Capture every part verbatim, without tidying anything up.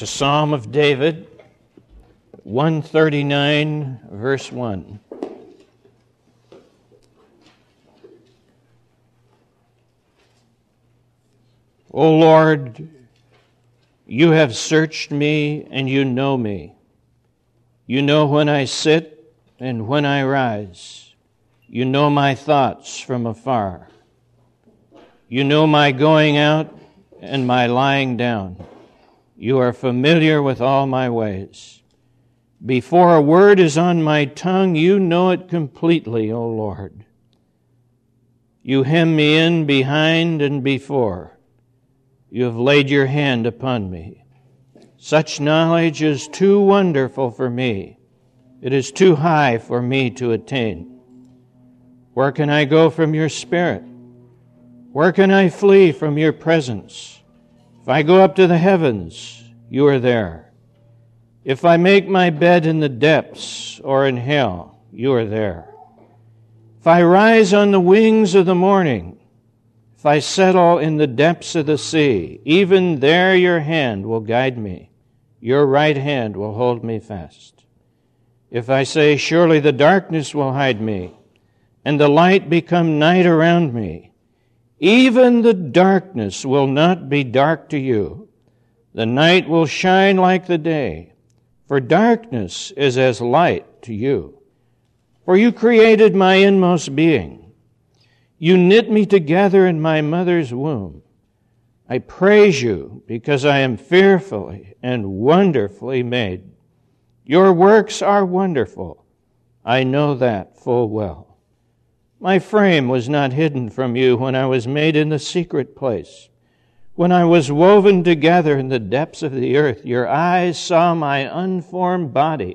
It's a Psalm of David, one thirty-nine, verse one. O Lord, you have searched me and you know me. You know when I sit and when I rise. You know my thoughts from afar. You know my going out and my lying down. You are familiar with all my ways. Before a word is on my tongue, you know it completely, O Lord. You hem me in behind and before. You have laid your hand upon me. Such knowledge is too wonderful for me. It is too high for me to attain. Where can I go from your spirit? Where can I flee from your presence? If I go up to the heavens, you are there. If I make my bed in the depths or in hell, you are there. If I rise on the wings of the morning, if I settle in the depths of the sea, even there your hand will guide me. Your right hand will hold me fast. If I say, surely the darkness will hide me, and the light become night around me, even the darkness will not be dark to you. The night will shine like the day, for darkness is as light to you. For you created my inmost being. You knit me together in my mother's womb. I praise you because I am fearfully and wonderfully made. Your works are wonderful. I know that full well. My frame was not hidden from you when I was made in the secret place. When I was woven together in the depths of the earth, your eyes saw my unformed body.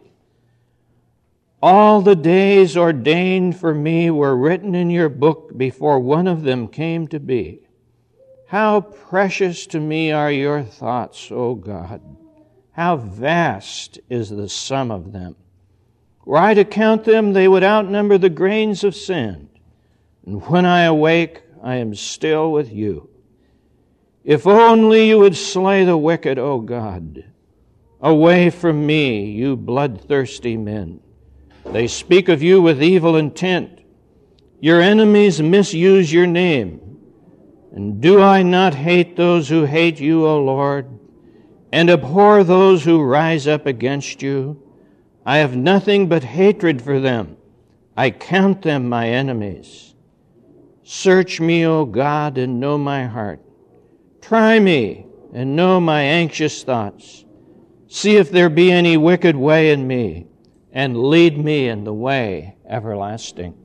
All the days ordained for me were written in your book before one of them came to be. How precious to me are your thoughts, O God! How vast is the sum of them! Were I to count them, they would outnumber the grains of sand. And when I awake, I am still with you. If only you would slay the wicked, O God. Away from me, you bloodthirsty men. They speak of you with evil intent. Your enemies misuse your name. And do I not hate those who hate you, O Lord, and abhor those who rise up against you? I have nothing but hatred for them. I count them my enemies. Search me, O God, and know my heart. Try me and know my anxious thoughts. See if there be any wicked way in me, and lead me in the way everlasting.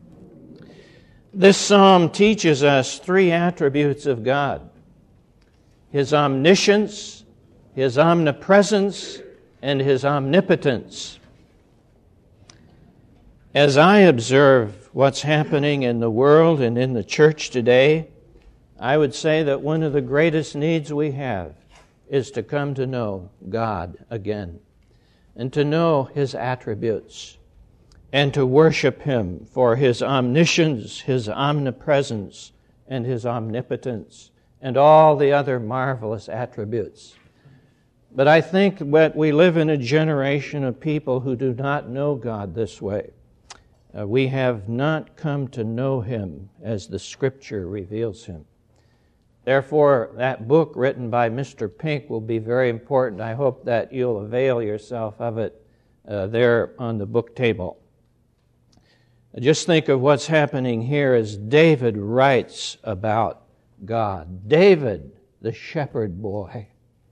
This psalm teaches us three attributes of God: His omniscience, His omnipresence, and His omnipotence. As I observe what's happening in the world and in the church today, I would say that one of the greatest needs we have is to come to know God again, and to know His attributes, and to worship Him for His omniscience, His omnipresence, and His omnipotence, and all the other marvelous attributes. But I think that we live in a generation of people who do not know God this way. Uh, we have not come to know Him as the Scripture reveals Him. Therefore, that book written by Mister Pink will be very important. I hope that you'll avail yourself of it uh, there on the book table. Just think of what's happening here as David writes about God. David, the shepherd boy,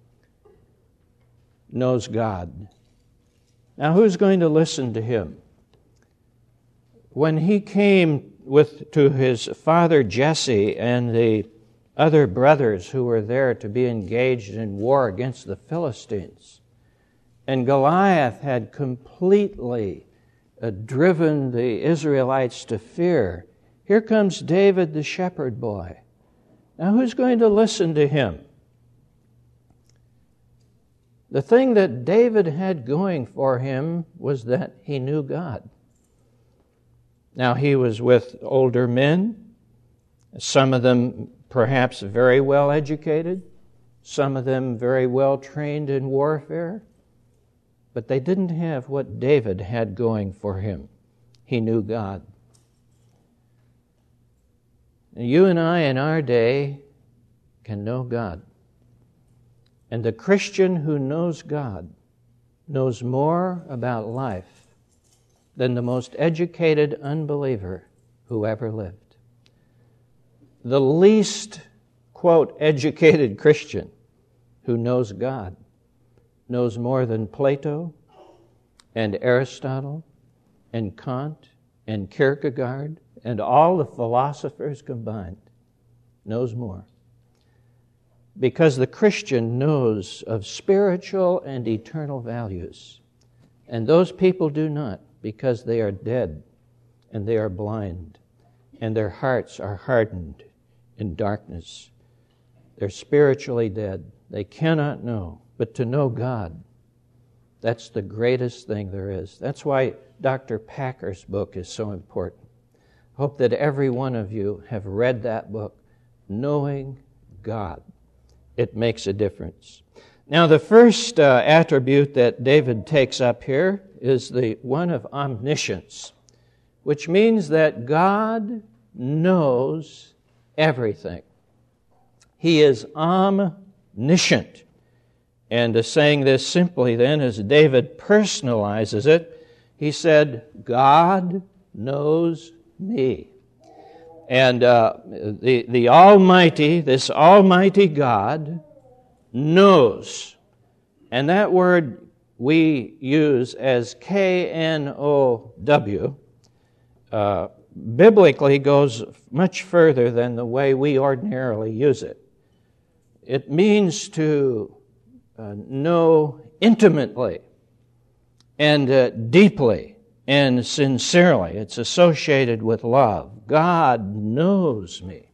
knows God. Now, who's going to listen to him? When he came with to his father Jesse and the other brothers who were there to be engaged in war against the Philistines, and Goliath had completely uh, driven the Israelites to fear, here comes David the shepherd boy. Now, who's going to listen to him? The thing that David had going for him was that he knew God. Now, he was with older men, some of them perhaps very well educated, some of them very well trained in warfare, but they didn't have what David had going for him. He knew God. And you and I in our day can know God. And the Christian who knows God knows more about life than the most educated unbeliever who ever lived. The least, quote, educated Christian who knows God knows more than Plato and Aristotle and Kant and Kierkegaard and all the philosophers combined. Knows more. Because the Christian knows of spiritual and eternal values. And those people do not, because they are dead and they are blind and their hearts are hardened in darkness. They're spiritually dead. They cannot know. But to know God, that's the greatest thing there is. That's why Doctor Packer's book is so important. I hope that every one of you have read that book, Knowing God. It makes a difference. Now, the first uh, attribute that David takes up here is the one of omniscience, which means that God knows everything. He is omniscient. And uh, saying this simply then, as David personalizes it, he said, God knows me. And uh, the, the Almighty, this Almighty God, knows. And that word we use as K N O W, uh, biblically goes much further than the way we ordinarily use it. It means to uh, know intimately and uh, deeply and sincerely. It's associated with love. God knows me.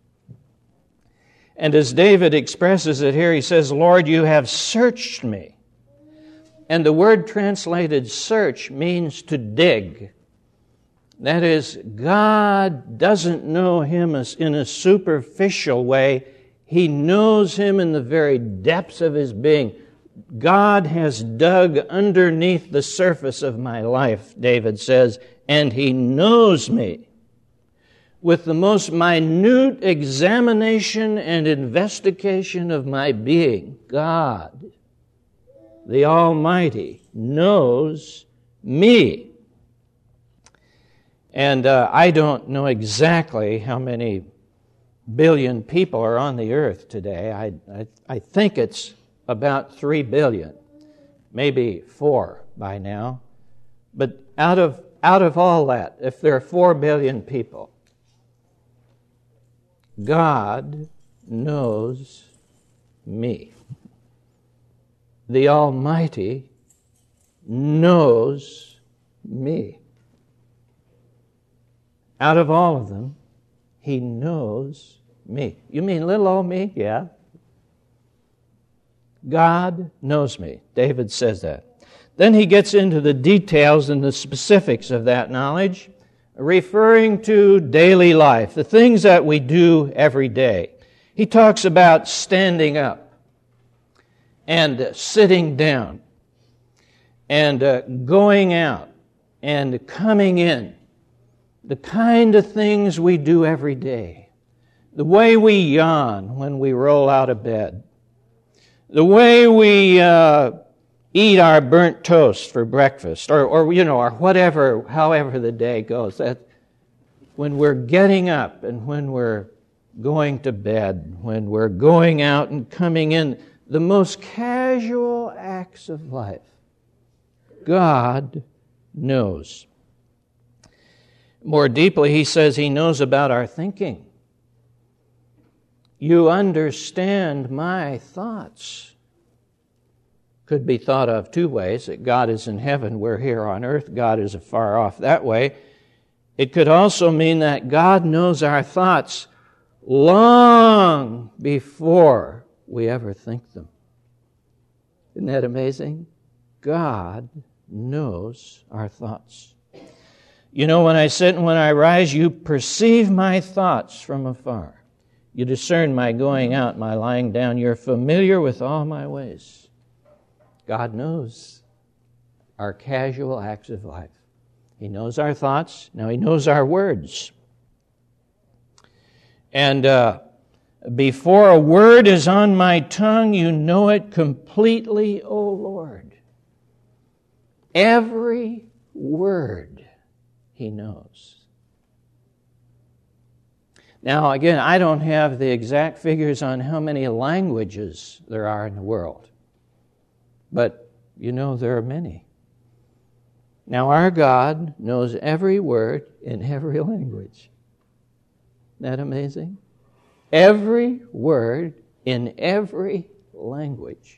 And as David expresses it here, he says, Lord, you have searched me. And the word translated search means to dig. That is, God doesn't know him as in a superficial way. He knows him in the very depths of his being. God has dug underneath the surface of my life, David says, and he knows me. With the most minute examination and investigation of my being, God, the Almighty, knows me. And uh, I don't know exactly how many billion people are on the earth today. I, I, I think it's about three billion, maybe four by now. But out of, out of all that, if there are four billion people, God knows me. The Almighty knows me. Out of all of them, He knows me. You mean little old me? Yeah. God knows me. David says that. Then he gets into the details and the specifics of that knowledge, referring to daily life, the things that we do every day. He talks about standing up and sitting down and uh, going out and coming in. The kind of things we do every day. The way we yawn when we roll out of bed. The way we uh, eat our burnt toast for breakfast, or, or you know, or whatever, however the day goes. That when we're getting up and when we're going to bed, when we're going out and coming in, the most casual acts of life, God knows. More deeply, he says he knows about our thinking. You understand my thoughts. Could be thought of two ways, that God is in heaven, we're here on earth, God is afar off that way. It could also mean that God knows our thoughts long before we ever think them. Isn't that amazing? God knows our thoughts. You know, when I sit and when I rise, you perceive my thoughts from afar. You discern my going out, my lying down. You're familiar with all my ways. God knows our casual acts of life. He knows our thoughts. Now He knows our words. And uh, before a word is on my tongue, you know it completely, O Lord. Every word He knows. Now, again, I don't have the exact figures on how many languages there are in the world. But you know there are many. Now, our God knows every word in every language. Isn't that amazing? Every word in every language.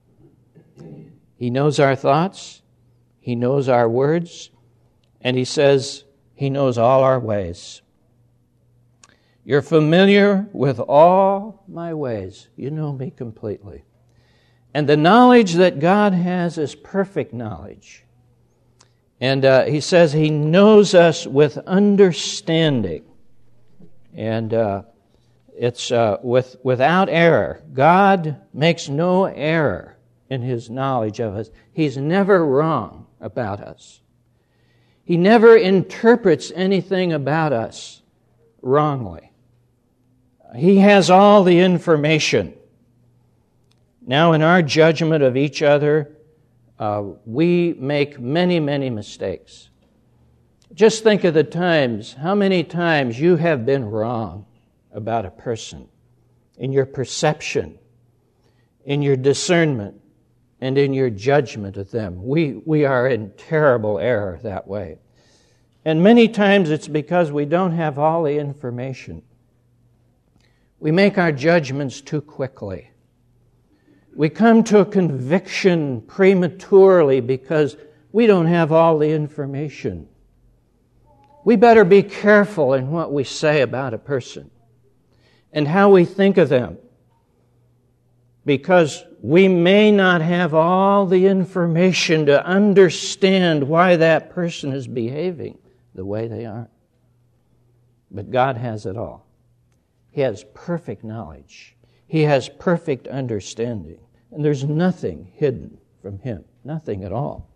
He knows our thoughts. He knows our words. And He says He knows all our ways. You're familiar with all my ways. You know me completely. And the knowledge that God has is perfect knowledge. And uh, He says He knows us with understanding. And uh, it's uh, with without error. God makes no error in His knowledge of us. He's never wrong about us. He never interprets anything about us wrongly. He has all the information. Now, in our judgment of each other, uh, we make many, many mistakes. Just think of the times, how many times you have been wrong about a person in your perception, in your discernment, and in your judgment of them. We, we are in terrible error that way. And many times it's because we don't have all the information. We make our judgments too quickly. We come to a conviction prematurely because we don't have all the information. We better be careful in what we say about a person and how we think of them, because we may not have all the information to understand why that person is behaving the way they are. But God has it all. He has perfect knowledge. He has perfect understanding. And there's nothing hidden from Him. Nothing at all.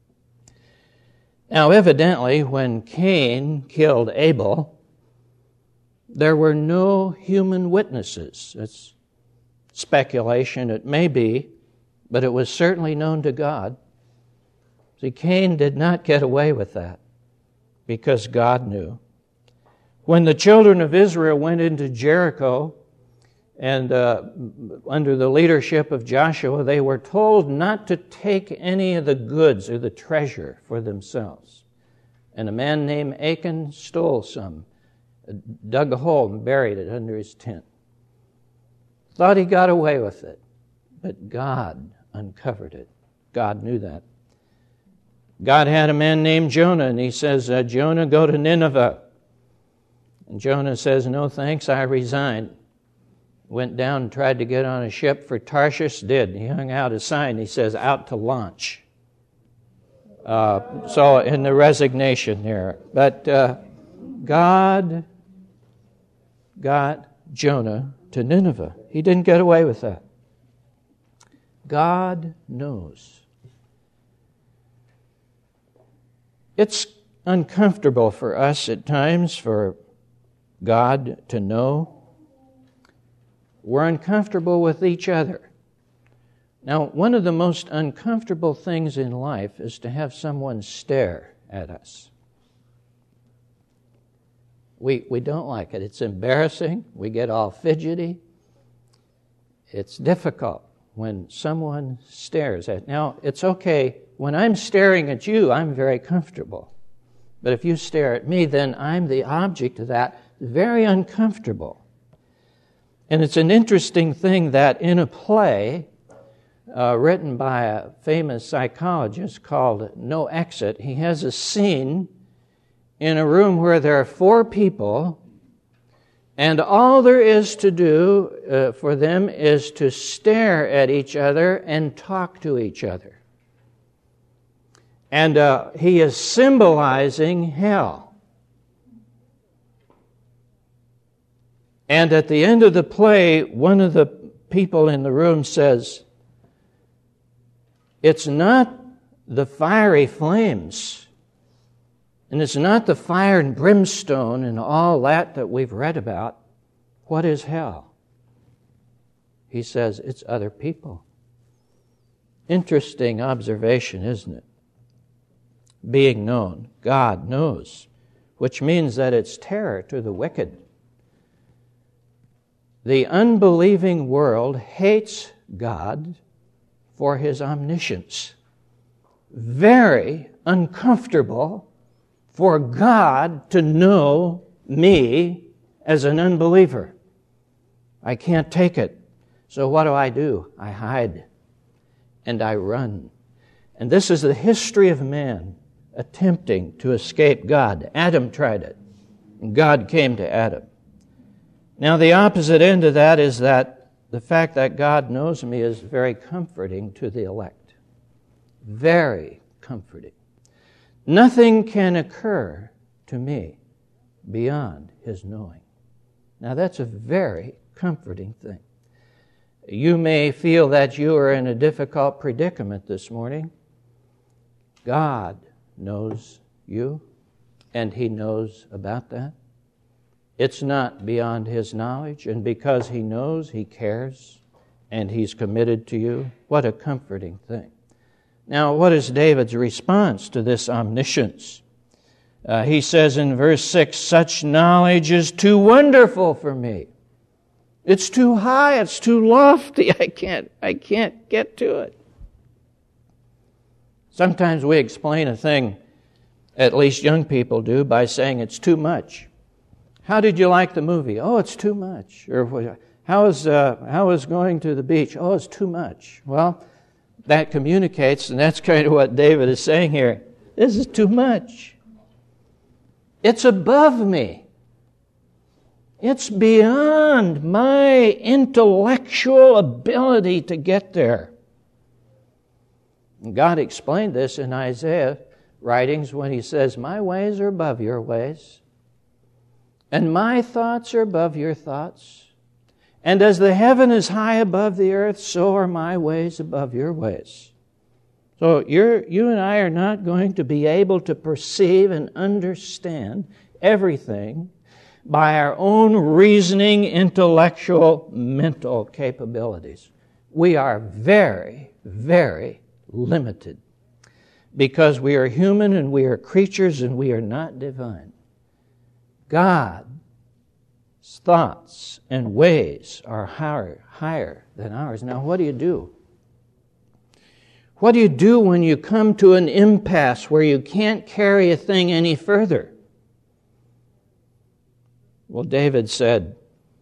Now, evidently, when Cain killed Abel, there were no human witnesses. It's speculation, it may be, but it was certainly known to God. See, Cain did not get away with that because God knew. When the children of Israel went into Jericho, and uh, under the leadership of Joshua, they were told not to take any of the goods or the treasure for themselves. And a man named Achan stole some, dug a hole and buried it under his tent. Thought he got away with it, but God uncovered it. God knew that. God had a man named Jonah, and He says, uh, Jonah, go to Nineveh. And Jonah says, no thanks, I resign. Went down and tried to get on a ship for Tarshish, did. He hung out a sign, he says, out to launch. Uh, so in the resignation there. But uh, God got Jonah to Nineveh. He didn't get away with that. God knows. It's uncomfortable for us at times for God to know. We're uncomfortable with each other. Now, one of the most uncomfortable things in life is to have someone stare at us. We, we don't like it. It's embarrassing. We get all fidgety. It's difficult when someone stares at. Now, it's okay. When I'm staring at you, I'm very comfortable. But if you stare at me, then I'm the object of that. Very uncomfortable. And it's an interesting thing that in a play uh, written by a famous psychologist called No Exit, he has a scene in a room where there are four people, and all there is to do uh, for them is to stare at each other and talk to each other. And uh, he is symbolizing hell. And at the end of the play, one of the people in the room says, it's not the fiery flames, and it's not the fire and brimstone and all that that we've read about. What is hell? He says, it's other people. Interesting observation, isn't it? Being known. God knows, which means that it's terror to the wicked. The unbelieving world hates God for His omniscience. Very uncomfortable for God to know me as an unbeliever. I can't take it. So what do I do? I hide and I run. And this is the history of man attempting to escape God. Adam tried it, and God came to Adam. Now, the opposite end of that is that the fact that God knows me is very comforting to the elect. Very comforting. Nothing can occur to me beyond His knowing. Now, that's a very comforting thing. You may feel that you are in a difficult predicament this morning. God knows you, and He knows about that. It's not beyond His knowledge, and because He knows, He cares, and He's committed to you. What a comforting thing. Now, what is David's response to this omniscience? Uh, he says in verse six, such knowledge is too wonderful for me. It's too high, it's too lofty, I can't, I can't get to it. Sometimes we explain a thing, at least young people do, by saying it's too much. How did you like the movie? Oh, it's too much. Or how is uh, how is going to the beach? Oh, it's too much. Well, that communicates, and that's kind of what David is saying here. This is too much. It's above me. It's beyond my intellectual ability to get there. And God explained this in Isaiah writings when He says, my ways are above your ways, and my thoughts are above your thoughts. And as the heaven is high above the earth, so are my ways above your ways. So you're, you and I are not going to be able to perceive and understand everything by our own reasoning, intellectual, mental capabilities. We are very, very limited because we are human and we are creatures and we are not divine. God's thoughts and ways are higher, higher than ours. Now, what do you do? What do you do when you come to an impasse where you can't carry a thing any further? Well, David said,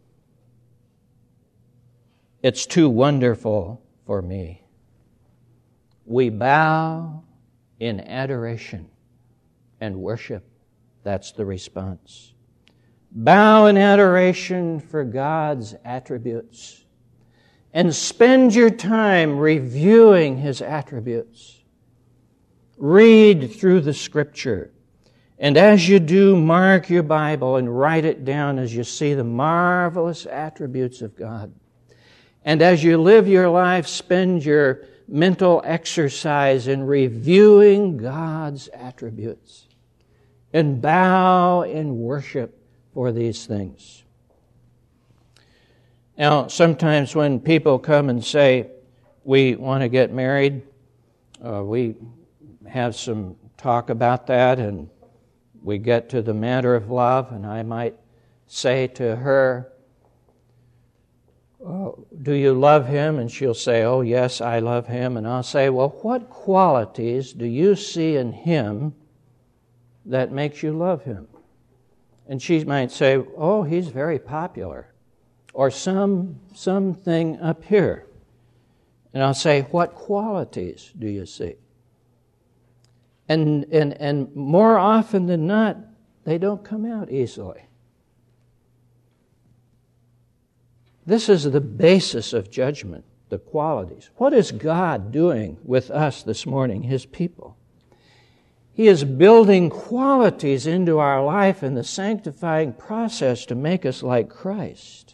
it's too wonderful for me. We bow in adoration and worship. That's the response. Bow in adoration for God's attributes and spend your time reviewing His attributes. Read through the Scripture. And as you do, mark your Bible and write it down as you see the marvelous attributes of God. And as you live your life, spend your mental exercise in reviewing God's attributes. And bow in worship for these things. Now, sometimes when people come and say, we want to get married, uh, we have some talk about that, and we get to the matter of love, and I might say to her, oh, do you love him? And she'll say, oh, yes, I love him. And I'll say, well, what qualities do you see in him that makes you love him? And she might say, oh, he's very popular, or some something up here. And I'll say, what qualities do you see? And, and, and more often than not, they don't come out easily. This is the basis of judgment, the qualities. What is God doing with us this morning, His people? He is building qualities into our life in the sanctifying process to make us like Christ.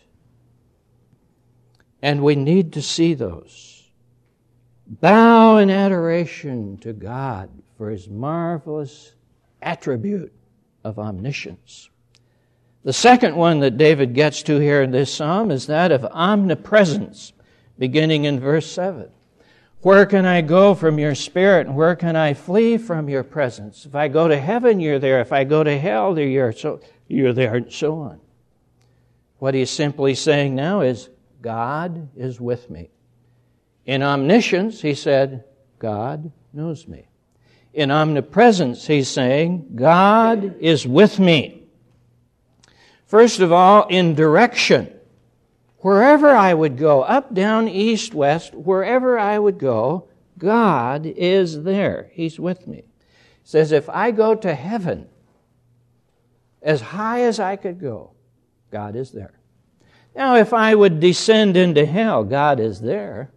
And we need to see those. Bow in adoration to God for His marvelous attribute of omniscience. The second one that David gets to here in this psalm is that of omnipresence, beginning in verse seven. Where can I go from your spirit, and where can I flee from your presence? If I go to heaven, you're there. If I go to hell, you're, so, you're there, and so on. What he's simply saying now is, God is with me. In omniscience, he said, God knows me. In omnipresence, he's saying, God is with me. First of all, in direction. Wherever I would go, up, down, east, west, wherever I would go, God is there. He's with me. He says, if I go to heaven, as high as I could go, God is there. Now, if I would descend into hell, God is there.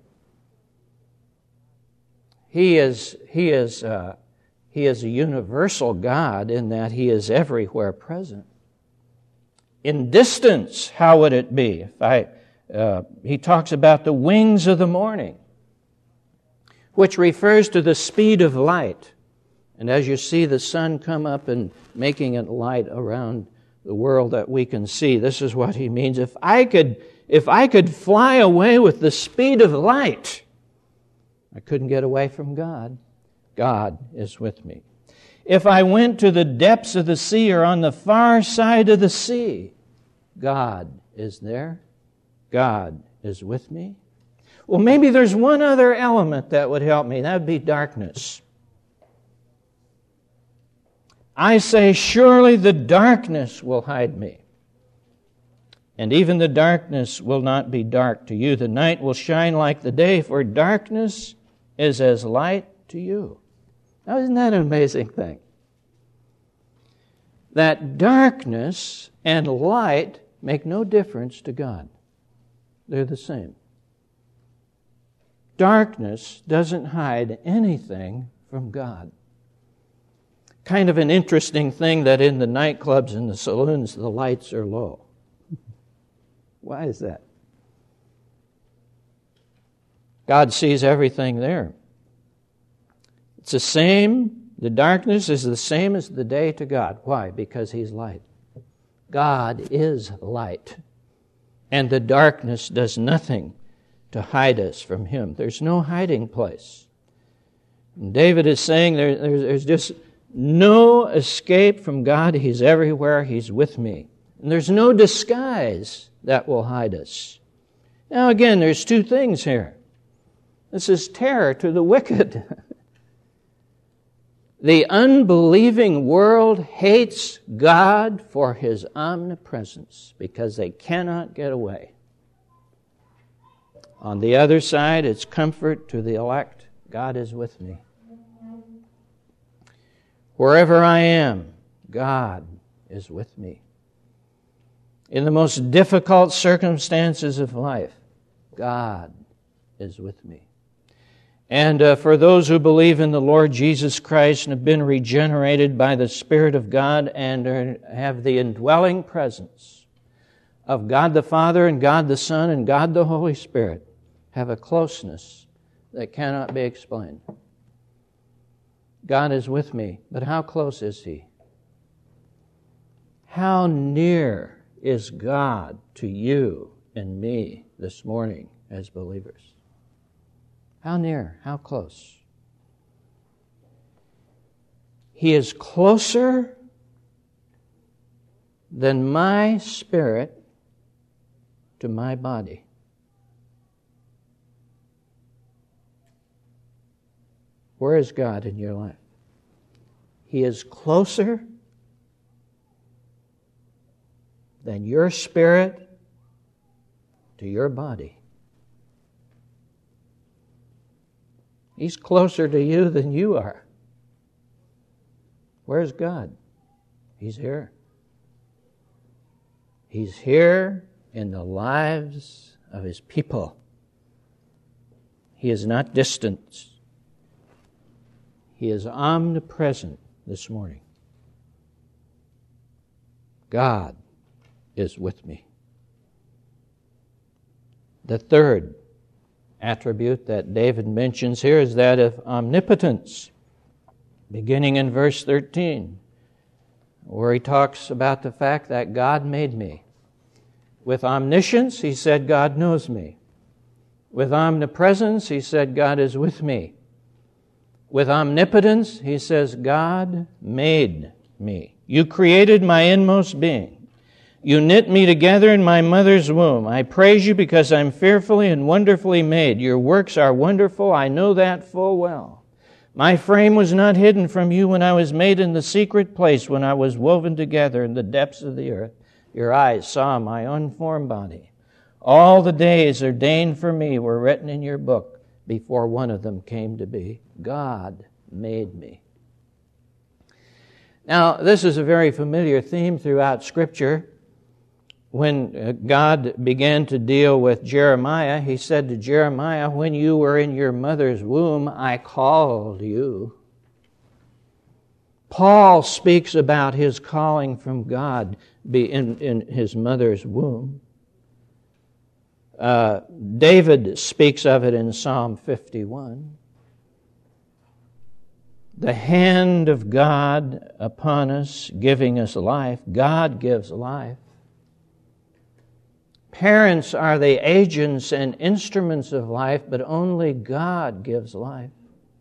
He is, he is, uh, he is a universal God in that He is everywhere present. In distance, how would it be? If I, uh, he talks about the wings of the morning, which refers to the speed of light. And as you see the sun come up and making it light around the world that we can see, this is what he means. If I could, if I could fly away with the speed of light, I couldn't get away from God. God is with me. If I went to the depths of the sea or on the far side of the sea, God is there. God is with me. Well, maybe there's one other element that would help me. That would be darkness. I say, surely the darkness will hide me. And even the darkness will not be dark to you. The night will shine like the day, for darkness is as light to you. Now, isn't that an amazing thing? That darkness and light make no difference to God. They're the same. Darkness doesn't hide anything from God. Kind of an interesting thing that in the nightclubs and the saloons, the lights are low. Why is that? God sees everything there. It's the same, the darkness is the same as the day to God. Why? Because He's light. God is light. And the darkness does nothing to hide us from Him. There's no hiding place. And David is saying there, there's, there's just no escape from God. He's everywhere. He's with me. And there's no disguise that will hide us. Now again, there's two things here. This is terror to the wicked. The unbelieving world hates God for His omnipresence because they cannot get away. On the other side, it's comfort to the elect. God is with me. Wherever I am, God is with me. In the most difficult circumstances of life, God is with me. And uh, for those who believe in the Lord Jesus Christ and have been regenerated by the Spirit of God and are, have the indwelling presence of God the Father and God the Son and God the Holy Spirit, have a closeness that cannot be explained. God is with me, but how close is He? How near is God to you and me this morning as believers? How near? How close? He is closer than my spirit to my body. Where is God in your life? He is closer than your spirit to your body. He's closer to you than you are. Where's God? He's here. He's here in the lives of His people. He is not distant. He is omnipresent. this morning. God is with me. The third attribute that David mentions here is that of omnipotence, beginning in verse thirteen, where he talks about the fact that God made me. With omniscience, he said, God knows me. With omnipresence, he said, God is with me. With omnipotence, he says, God made me. You created my inmost being. You knit me together in my mother's womb. I praise you because I'm fearfully and wonderfully made. Your works are wonderful. I know that full well. My frame was not hidden from you when I was made in the secret place, when I was woven together in the depths of the earth. Your eyes saw my unformed body. All the days ordained for me were written in your book before one of them came to be. God made me. Now, this is a very familiar theme throughout Scripture. When God began to deal with Jeremiah, he said to Jeremiah, when you were in your mother's womb, I called you. Paul speaks about his calling from God in, in his mother's womb. Uh, David speaks of it in Psalm fifty-one. The hand of God upon us, giving us life. God gives life. Parents are the agents and instruments of life, but only God gives life.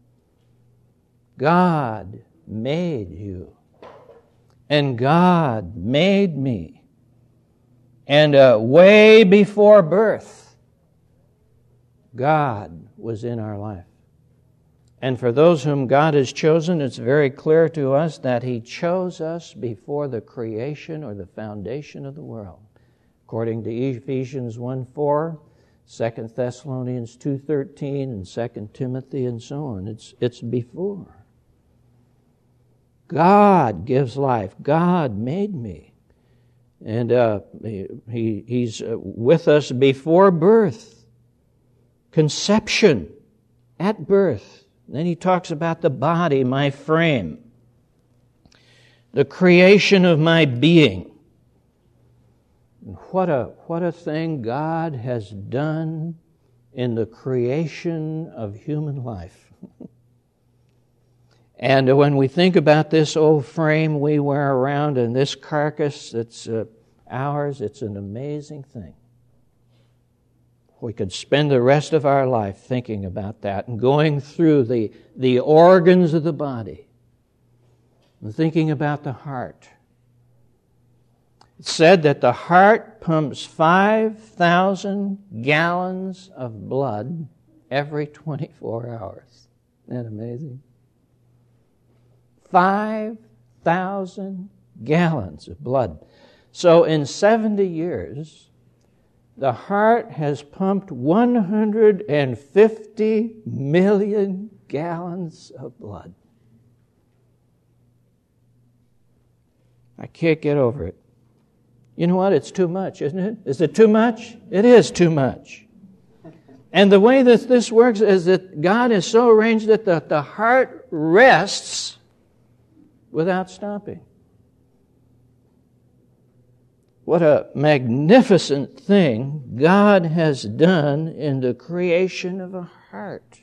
God made you. And God made me. And uh, way before birth, God was in our life. And for those whom God has chosen, it's very clear to us that He chose us before the creation or the foundation of the world. According to Ephesians one four, Second Thessalonians two thirteen, and Second Timothy, and so on. It's, it's before. God gives life. God made me. And uh, he, He's with us before birth. Conception at birth. Then he talks about the body, my frame. The creation of my being. What a, what a thing God has done in the creation of human life. And when we think about this old frame we wear around and this carcass that's uh, ours, it's an amazing thing. We could spend the rest of our life thinking about that and going through the, the organs of the body and thinking about the heart. It's said that the heart pumps five thousand gallons of blood every twenty-four hours. Isn't that amazing? five thousand gallons of blood. So in seventy years, the heart has pumped one hundred fifty million gallons of blood. I can't get over it. You know what? It's too much, isn't it? Is it too much? It is too much. And the way that this works is that God is so arranged that the, the heart rests without stopping. What a magnificent thing God has done in the creation of a heart.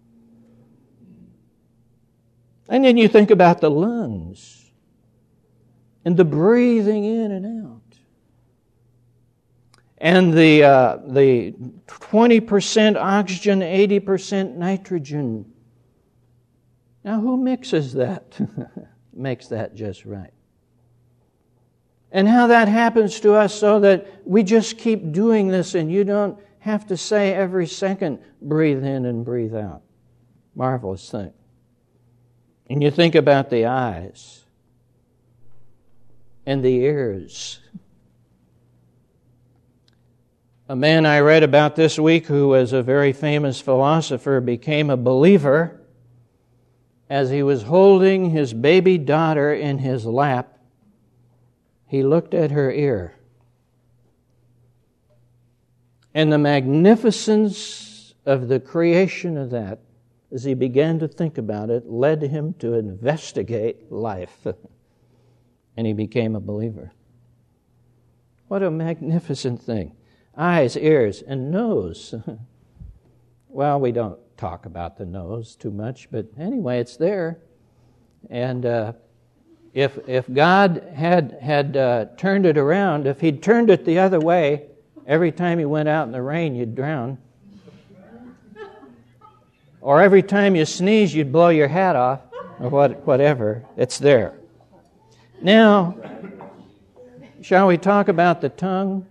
And then you think about the lungs and the breathing in and out. And the uh, the twenty percent oxygen, eighty percent nitrogen. Now who mixes that? Makes that just right. And how that happens to us so that we just keep doing this and you don't have to say every second, breathe in and breathe out. Marvelous thing. And you think about the eyes and the ears. A man I read about this week who was a very famous philosopher became a believer as he was holding his baby daughter in his lap. He looked at her ear. And the magnificence of the creation of that as he began to think about it, led him to investigate life. And he became a believer. What a magnificent thing. Eyes, ears, and nose. Well, we don't talk about the nose too much, but anyway, it's there. And uh, if if God had, had uh, turned it around, if he'd turned it the other way, every time you went out in the rain, you'd drown. Or every time you sneeze, you'd blow your hat off, or what, whatever. It's there. Now, shall we talk about the tongue?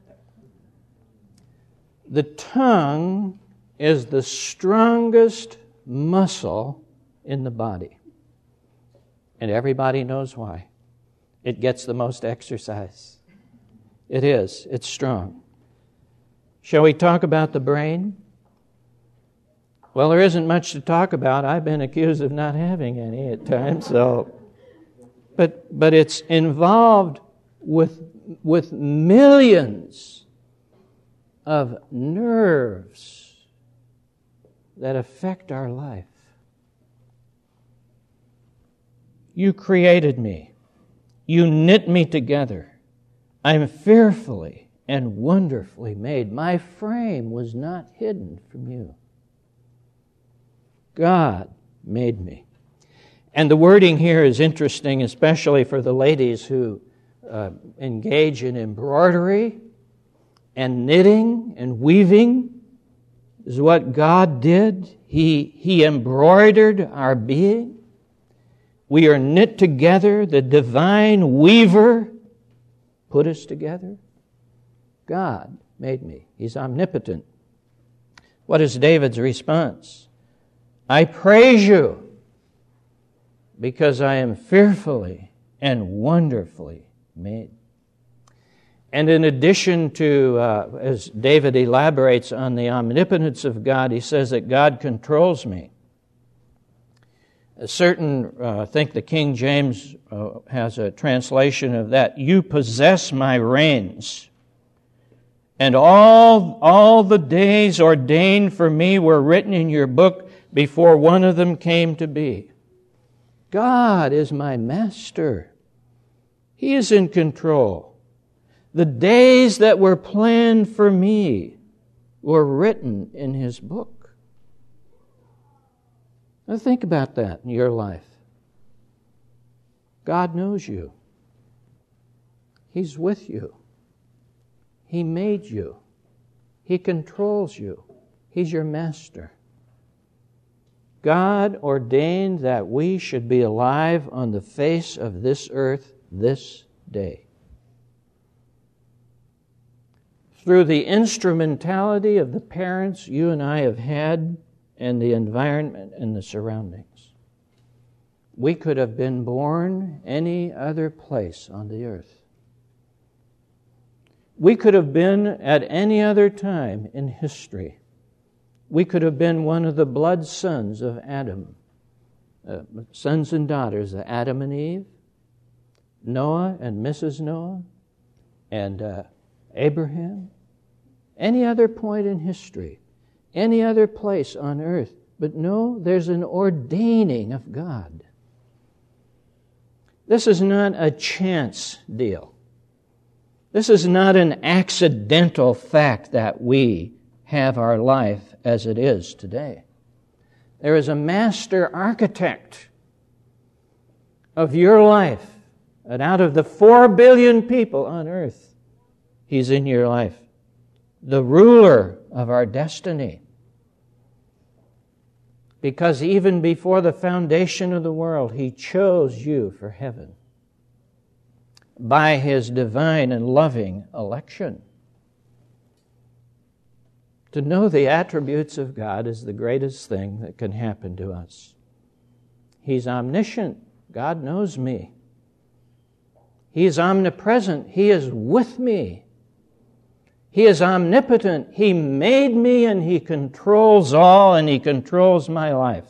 The tongue is the strongest muscle in the body. And everybody knows why. It gets the most exercise. It is. It's strong. Shall we talk about the brain? Well, there isn't much to talk about. I've been accused of not having any at times, so... But but it's involved with with millions of nerves that affect our life. You created me. You knit me together. I'm fearfully and wonderfully made. My frame was not hidden from you. God made me. And the wording here is interesting, especially for the ladies who uh, engage in embroidery and knitting and weaving. This is what God did. He, he embroidered our being. We are knit together. The divine weaver put us together. God made me. He's omnipotent. What is David's response? I praise you, because I am fearfully and wonderfully made. And in addition to, uh, as David elaborates on the omnipotence of God, he says that God controls me. A certain, uh, I think the King James uh, has a translation of that. You possess my reins, and all, all the days ordained for me were written in your book before one of them came to be. God is my master. He is in control. The days that were planned for me were written in His book. Now think about that in your life. God knows you. He's with you. He made you. He controls you. He's your master. God ordained that we should be alive on the face of this earth this day. Through the instrumentality of the parents you and I have had and the environment and the surroundings, we could have been born any other place on the earth. We could have been at any other time in history. We could have been one of the blood sons of Adam, uh, sons and daughters of Adam and Eve, Noah and Missus Noah, and uh, Abraham. Any other point in history, any other place on earth. But no, there's an ordaining of God. This is not a chance deal. This is not an accidental fact that we have our life as it is today. There is a master architect of your life, and out of the four billion people on earth, He's in your life. The ruler of our destiny. Because even before the foundation of the world, He chose you for heaven by His divine and loving election. To know the attributes of God is the greatest thing that can happen to us. He's omniscient. God knows me. He is omnipresent. He is with me. He is omnipotent. He made me and He controls all and He controls my life.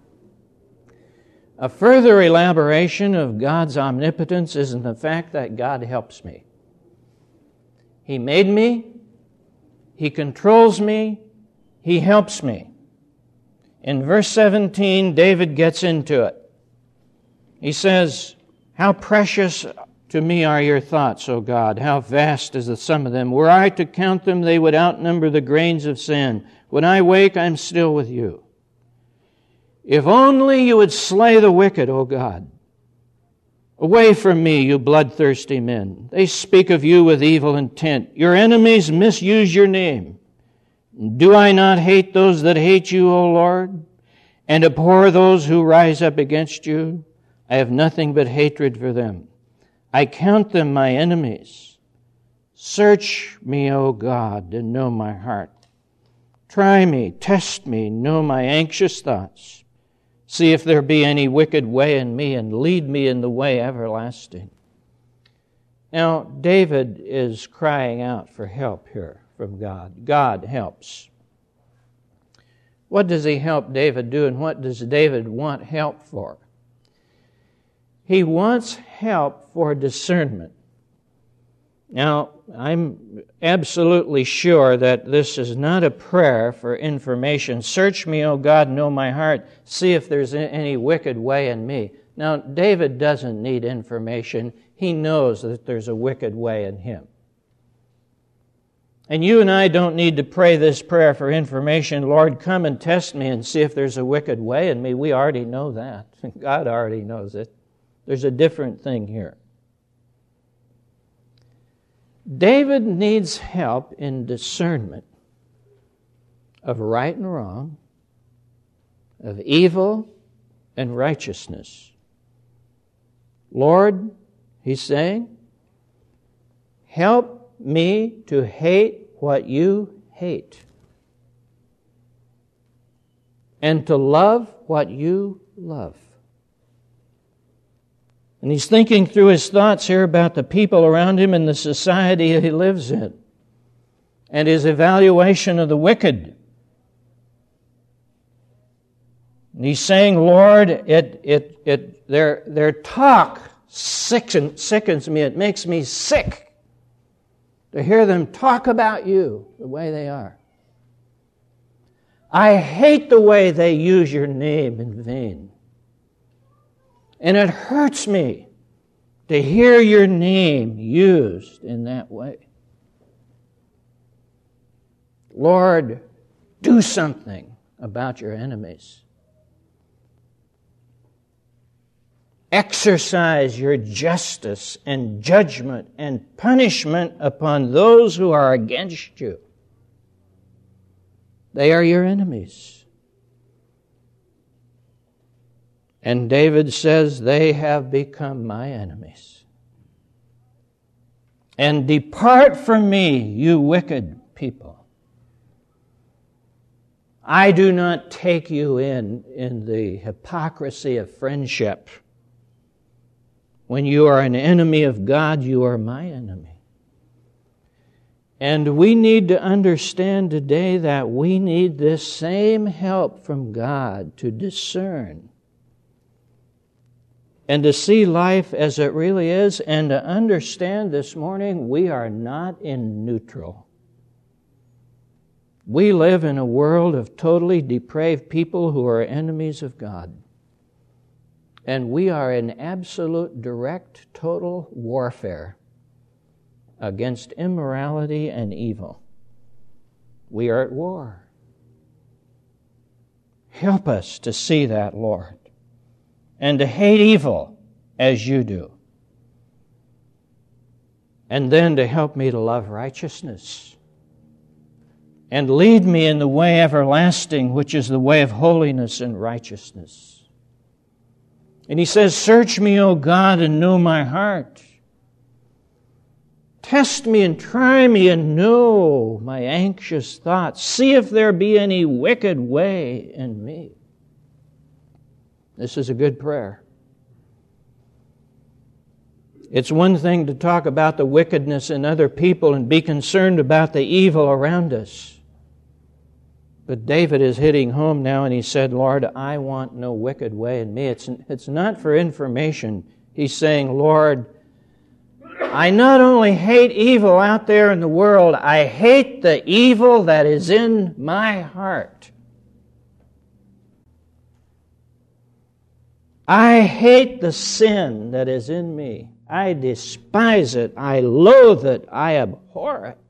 A further elaboration of God's omnipotence is in the fact that God helps me. He made me. He controls me. He helps me. In verse seventeen, David gets into it. He says, "How precious to me are your thoughts, O God. How vast is the sum of them. Were I to count them, they would outnumber the grains of sand. When I wake, I'm still with you. If only you would slay the wicked, O God. Away from me, you bloodthirsty men. They speak of you with evil intent. Your enemies misuse your name. Do I not hate those that hate you, O Lord, and abhor those who rise up against you? I have nothing but hatred for them. I count them my enemies. Search me, O God, and know my heart. Try me, test me, know my anxious thoughts. See if there be any wicked way in me, and lead me in the way everlasting." Now, David is crying out for help here from God. God helps. What does he help David do, and what does David want help for? He wants help for discernment. Now, I'm absolutely sure that this is not a prayer for information. Search me, O God, know my heart. See if there's any wicked way in me. Now, David doesn't need information. He knows that there's a wicked way in him. And you and I don't need to pray this prayer for information. Lord, come and test me and see if there's a wicked way in me. We already know that. God already knows it. There's a different thing here. David needs help in discernment of right and wrong, of evil and righteousness. Lord, he's saying, help me to hate what you hate and to love what you love. And he's thinking through his thoughts here about the people around him and the society he lives in, and his evaluation of the wicked. And he's saying, Lord, it it it their their talk sickens, sickens me. It makes me sick to hear them talk about you the way they are. I hate the way they use your name in vain. And it hurts me to hear your name used in that way. Lord, do something about your enemies. Exercise your justice and judgment and punishment upon those who are against you. They are your enemies. And David says, they have become my enemies. And depart from me, you wicked people. I do not take you in in the hypocrisy of friendship. When you are an enemy of God, you are my enemy. And we need to understand today that we need this same help from God to discern and to see life as it really is, and to understand this morning we are not in neutral. We live in a world of totally depraved people who are enemies of God. And we are in absolute, direct, total warfare against immorality and evil. We are at war. Help us to see that, Lord, and to hate evil as you do. And then to help me to love righteousness. And lead me in the way everlasting, which is the way of holiness and righteousness. And he says, search me, O God, and know my heart. Test me and try me and know my anxious thoughts. See if there be any wicked way in me. This is a good prayer. It's one thing to talk about the wickedness in other people and be concerned about the evil around us. But David is hitting home now, and he said, Lord, I want no wicked way in me. It's, it's not for information. He's saying, Lord, I not only hate evil out there in the world, I hate the evil that is in my heart. I hate the sin that is in me. I despise it. I loathe it. I abhor it.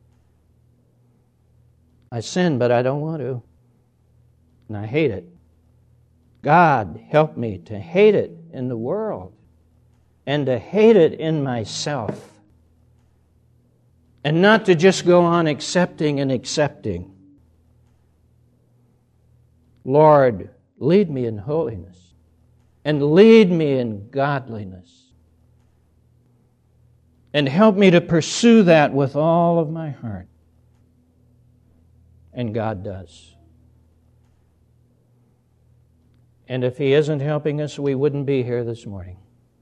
I sin, but I don't want to. And I hate it. God, help me to hate it in the world and to hate it in myself. And not to just go on accepting and accepting. Lord, lead me in holiness and lead me in godliness. And help me to pursue that with all of my heart. And God does. And if He isn't helping us, we wouldn't be here this morning.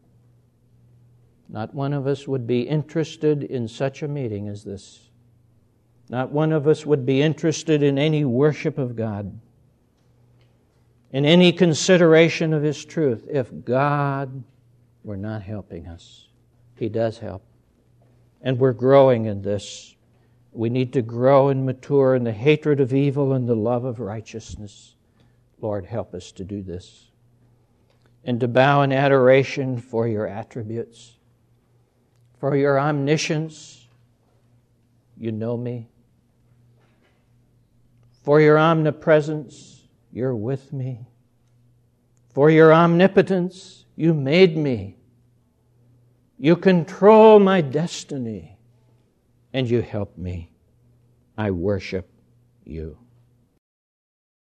Not one of us would be interested in such a meeting as this. Not one of us would be interested in any worship of God, in any consideration of His truth, if God were not helping us. He does help. And we're growing in this. We need to grow and mature in the hatred of evil and the love of righteousness. Lord, help us to do this. And to bow in adoration for Your attributes, for Your omniscience. You know me. For Your omnipresence, You're with me. For Your omnipotence, You made me. You control my destiny, and You help me. I worship You.